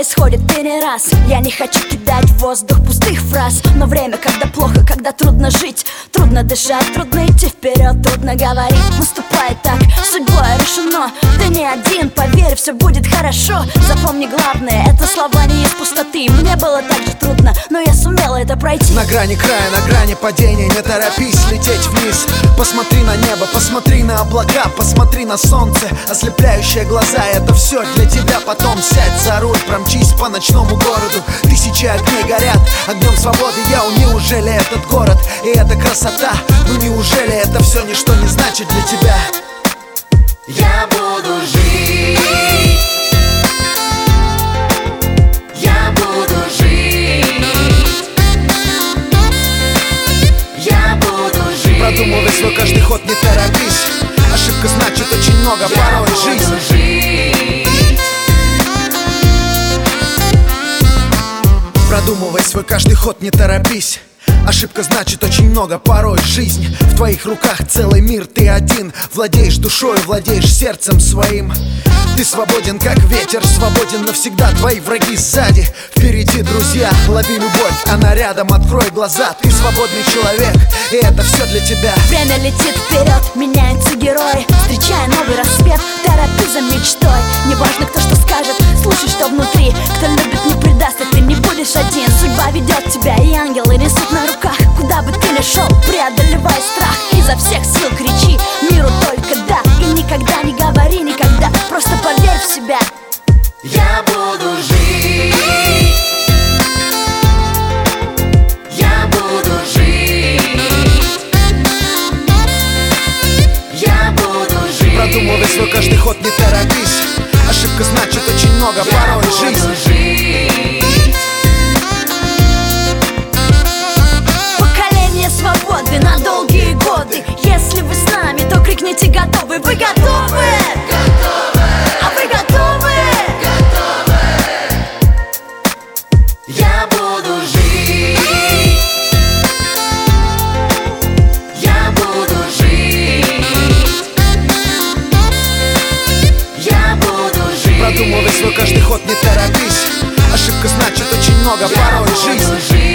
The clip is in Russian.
происходит и не раз. Я не хочу кидать в воздух пустых фраз, но время, когда плохо, когда трудно жить, трудно дышать, трудно идти вперед, трудно говорить. Наступает так, судьбой решено. Ты не один, поверь, все будет хорошо. Запомни главное, это слова не из пустоты. Мне было так же трудно, но я сумела это пройти. На грани края, на грани падения, не торопись лететь вниз. Посмотри на небо, посмотри на облака, посмотри на солнце, ослепляющие глаза. Это все для тебя, потом сядь за руль, промчись по ночному городу. Тысячи огней горят, огнем свободы. Неужели этот город и эта красота? Ну неужели это все ничто не значит для тебя? Я буду жить. Я буду жить. Я буду жить. Продумывай свой каждый ход, не торопись. Ошибка значит очень много, порой жизнь. Продумывай свой каждый ход, не торопись. Ошибка значит очень много, порой жизнь. В твоих руках целый мир, ты один. Владеешь душой, владеешь сердцем своим. Ты свободен, как ветер, свободен навсегда. Твои враги сзади, впереди друзья. Лови любовь, она рядом, открой глаза. Ты свободный человек, и это все для тебя. Время летит вперед, меняются герои, встречая новый рассвет, торопись за мечтой. Неважно, кто что скажет, слушай, что внутри. Кто любит, не предаст, и ты не будешь один. Судьба ведет тебя, и ангелы несут на руках. Куда бы ты ни шел, преодолевай страх. Изо всех сил кричи миру только да. И никогда не говори никогда, просто поверь в себя. Я буду жить. Я буду жить. Я буду жить. Продумывай свой каждый ход, не торопись. Ошибка значит очень много, порой жизнь. Поколение свободы на долгие годы. Если вы с нами, то крикните готовы. Вы готовы? А вы готовы? Я буду жить. Я буду жить. Я буду жить. Продумывай свой каждый ход, не торопись. Ошибка значит очень много, порой жизнь.